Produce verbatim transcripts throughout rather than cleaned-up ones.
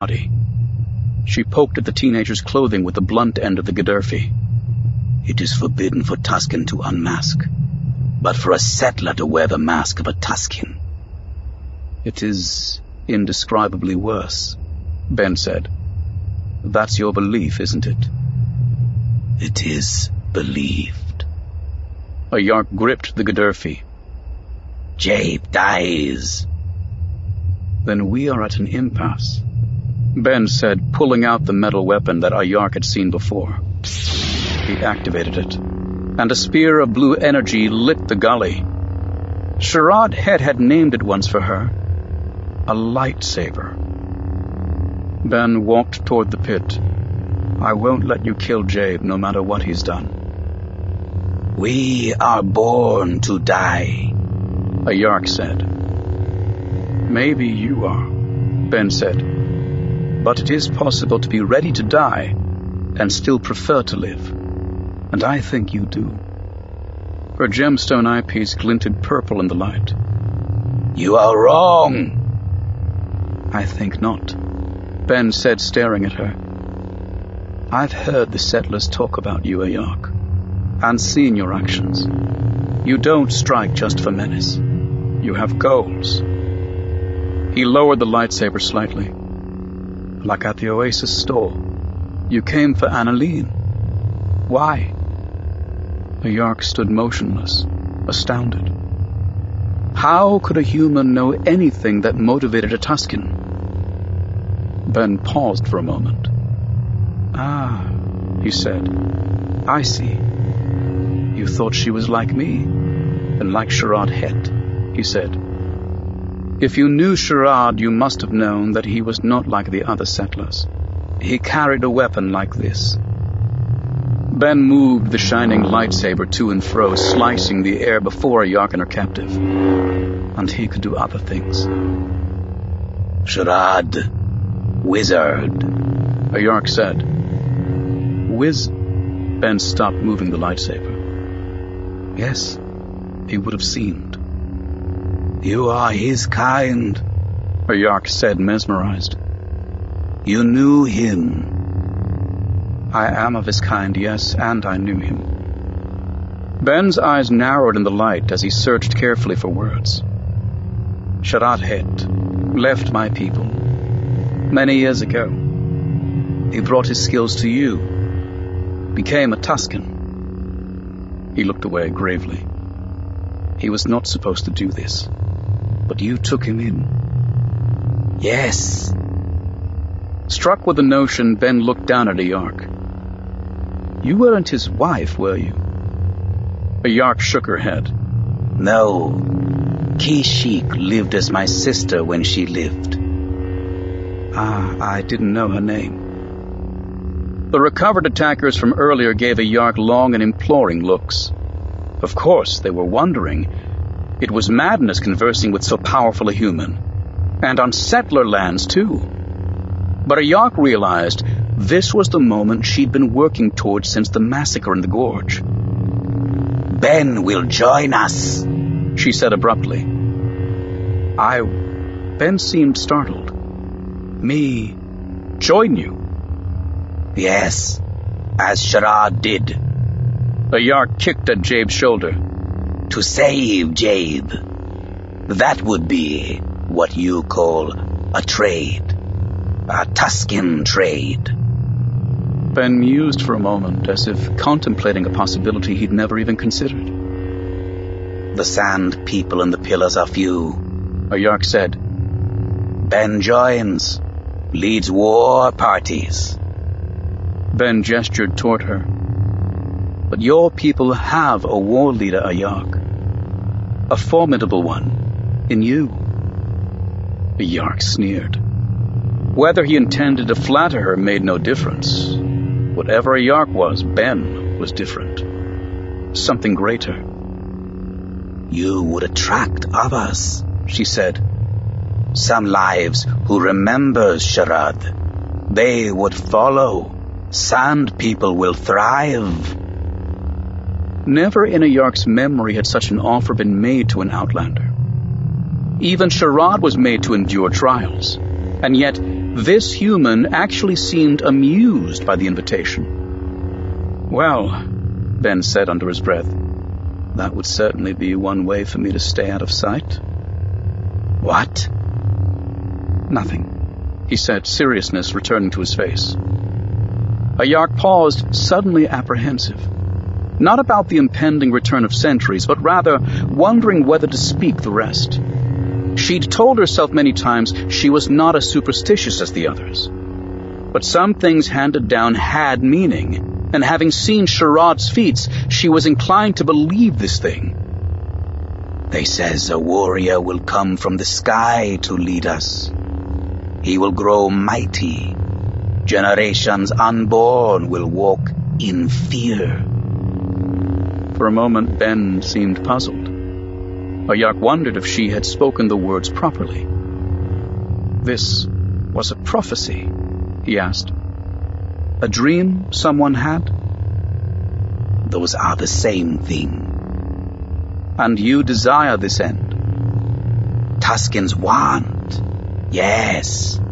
body. She poked at the teenager's clothing with the blunt end of the Gadurfi. It is forbidden for Tusken to unmask, but for a settler to wear the mask of a Tusken. It is indescribably worse, Ben said. That's your belief, isn't it? It is believed. A Yark gripped the Gadurfi. Jabe dies. Then we are at an impasse, Ben said, pulling out the metal weapon that Ayark had seen before. He activated it, and a spear of blue energy lit the gully. Sharad Het had named it once for her. A lightsaber. Ben walked toward the pit. I won't let you kill Jabe, no matter what he's done. We are born to die, Ayark said. Maybe you are, Ben said. But it is possible to be ready to die and still prefer to live. And I think you do. Her gemstone eyepiece glinted purple in the light. You are wrong. I think not, Ben said, staring at her. I've heard the settlers talk about you, Ayark, and seen your actions. You don't strike just for menace. You have goals. He lowered the lightsaber slightly. Like at the Oasis store, you came for Annalene. Why? Ayark stood motionless, astounded. How could a human know anything that motivated a Tusken? Ben paused for a moment. Ah, he said. I see. You thought she was like me, and like Sharad Het, he said. If you knew Sharad, you must have known that he was not like the other settlers. He carried a weapon like this. Ben moved the shining lightsaber to and fro, slicing the air before Ayark and her captive. And he could do other things. Sharad, wizard, Ayark said. Wiz... Ben stopped moving the lightsaber. Yes, he would have seemed. You are his kind, Ayark said, mesmerized. You knew him. I am of his kind, yes, and I knew him. Ben's eyes narrowed in the light as he searched carefully for words. Sharad Het left my people many years ago. He brought his skills to you, became a Tusken. He looked away gravely. He was not supposed to do this, but you took him in. Yes. Struck with the notion, Ben looked down at Ayark. You weren't his wife, were you? Ayark shook her head. No. Kashyyyk lived as my sister when she lived. Ah, I didn't know her name. The recovered attackers from earlier gave Ayark long and imploring looks. Of course, they were wondering. It was madness conversing with so powerful a human. And on settler lands, too. But Ayark realized this was the moment she'd been working towards since the massacre in the gorge. Ben will join us, she said abruptly. I... Ben seemed startled. Me... join you? Yes, as Sharad did. Ayark kicked at Jabe's shoulder. To save Jabe. That would be what you call a trade. A Tusken trade. Ben mused for a moment, as if contemplating a possibility he'd never even considered. The Sand People and the Pillars are few, Ayark said. Ben joins, leads war parties. Ben gestured toward her. But your people have a war leader, Ayark. A formidable one, in you. Ayark sneered. Whether he intended to flatter her made no difference. Whatever Ayark was, Ben was different. Something greater. You would attract others, she said. Some lives who remembers Sharad. They would follow. Sand People will thrive. Never in Ayark's memory had such an offer been made to an outlander. Even Sharad was made to endure trials, and yet This human actually seemed amused by the invitation. "Well," Ben said under his breath, "that would certainly be one way for me to stay out of sight." "What?" "Nothing," he said, seriousness returning to his face. Ayark paused, suddenly apprehensive. Not about the impending return of sentries, but rather wondering whether to speak the rest. She'd told herself many times she was not as superstitious as the others. But some things handed down had meaning, and having seen Sharad's feats, she was inclined to believe this thing. "They says a warrior will come from the sky to lead us. He will grow mighty. Generations unborn will walk in fear." For a moment, Ben seemed puzzled. Ayark wondered if she had spoken the words properly. "This was a prophecy?" he asked. "A dream someone had?" "Those are the same thing." "And you desire this end?" "Tuskens want, yes."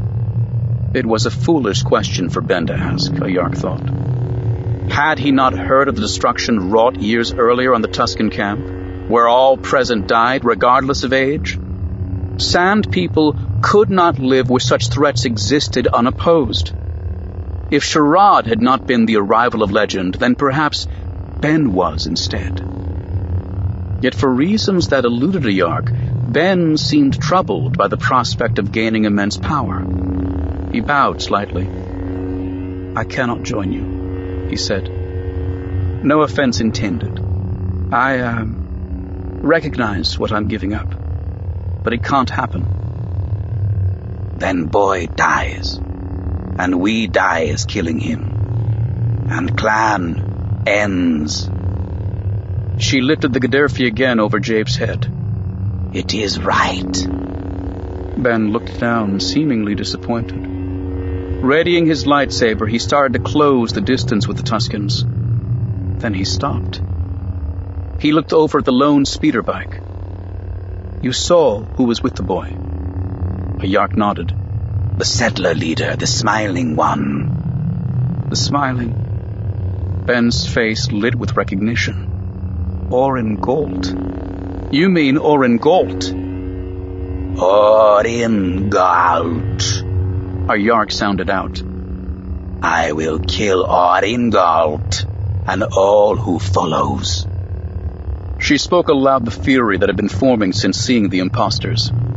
It was a foolish question for Ben to ask, Ayark thought. Had he not heard of the destruction wrought years earlier on the Tusken camp, where all present died regardless of age? Sand people could not live where such threats existed unopposed. If Sharad had not been the arrival of legend, then perhaps Ben was instead. Yet for reasons that eluded Ayark, Ben seemed troubled by the prospect of gaining immense power. He bowed slightly. "I cannot join you," he said. "No offense intended. I, uh, recognize what I'm giving up, but it can't happen." "Then boy dies, and we dies killing him, and clan ends." She lifted the Gaddafi again over Jabe's head. "It is right." Ben looked down, seemingly disappointed. Readying his lightsaber, he started to close the distance with the Tuskens. Then he stopped. He looked over at the lone speeder bike. "You saw who was with the boy?" Ayark nodded. "The settler leader, the smiling one." The smiling? Ben's face lit with recognition. Orin Galt. "You mean Orin Galt?" "Orin Galt," Ayark sounded out. "I will kill Orin Galt and all who follows." She spoke aloud the fury that had been forming since seeing the imposters.